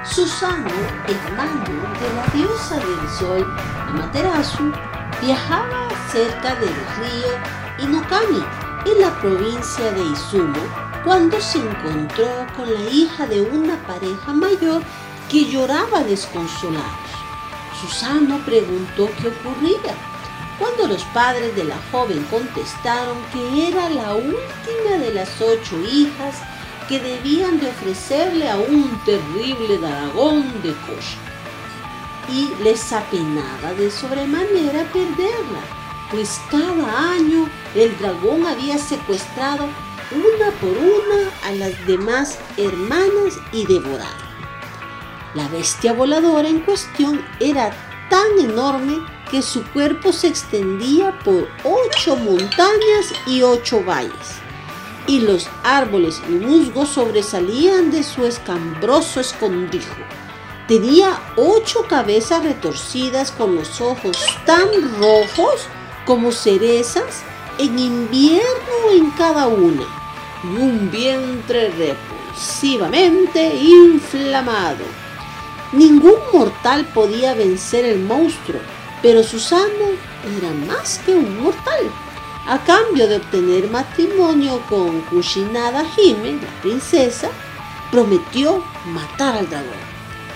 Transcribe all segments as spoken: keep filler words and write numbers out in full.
Susano, hermano de la diosa del sol, Amaterasu, viajaba cerca del río Inokami, en la provincia de Izumo, cuando se encontró con la hija de una pareja mayor que lloraba desconsolados. Susano preguntó qué ocurría, cuando los padres de la joven contestaron que era la última de las ocho hijas que debían de ofrecerle a un terrible dragón de Koshi. Y les apenaba de sobremanera perderla, pues cada año el dragón había secuestrado una por una a las demás hermanas y devorado. La bestia voladora en cuestión era tan enorme que su cuerpo se extendía por ocho montañas y ocho valles, y los árboles y musgos sobresalían de su escambroso escondrijo. Tenía ocho cabezas retorcidas con los ojos tan rojos como cerezas en invierno en cada una, y un vientre repulsivamente inflamado. Ningún mortal podía vencer el monstruo, pero Susano era más que un mortal. A cambio de obtener matrimonio con Kushinada Hime, la princesa, prometió matar al dragón.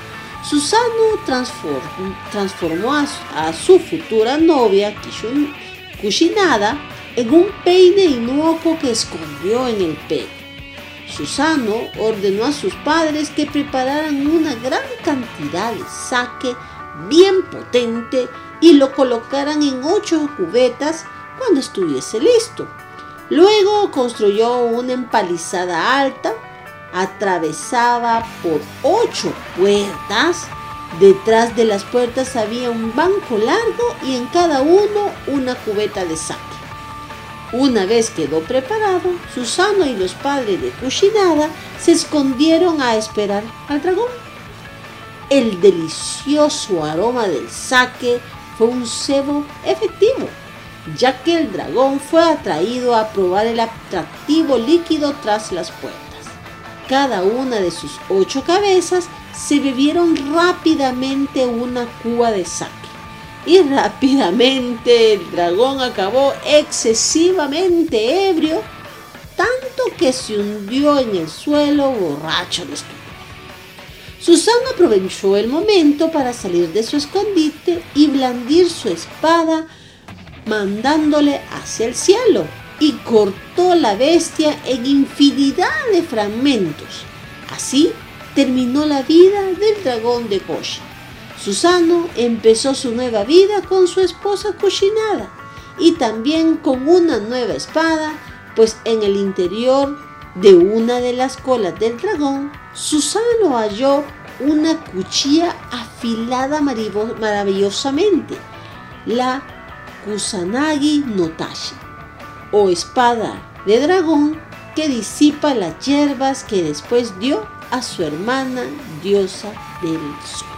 Susano transform, transformó a, a su futura novia, Kishun, Kushinada, en un peine inocuo que escondió en el pelo. Susano ordenó a sus padres que prepararan una gran cantidad de sake bien potente y lo colocaran en ocho cubetas cuando estuviese listo. Luego construyó una empalizada alta, atravesada por ocho puertas. Detrás de las puertas había un banco largo y en cada uno una cubeta de sake. Una vez quedó preparado, Susano y los padres de Kushinada se escondieron a esperar al dragón. El delicioso aroma del sake fue un cebo efectivo, ya que el dragón fue atraído a probar el atractivo líquido tras las puertas. Cada una de sus ocho cabezas se bebieron rápidamente una cuba de sake, y rápidamente el dragón acabó excesivamente ebrio, tanto que se hundió en el suelo borracho de estupor. Susano aprovechó el momento para salir de su escondite y blandir su espada, mandándole hacia el cielo, y cortó la bestia en infinidad de fragmentos. Así terminó la vida del dragón de Koshi. Susano empezó su nueva vida con su esposa Kushinada y también con una nueva espada, pues en el interior de una de las colas del dragón, Susano halló una cuchilla afilada maravillosamente, la Kusanagi no Tachi, o espada de dragón que disipa las hierbas que después dio a su hermana diosa del sol.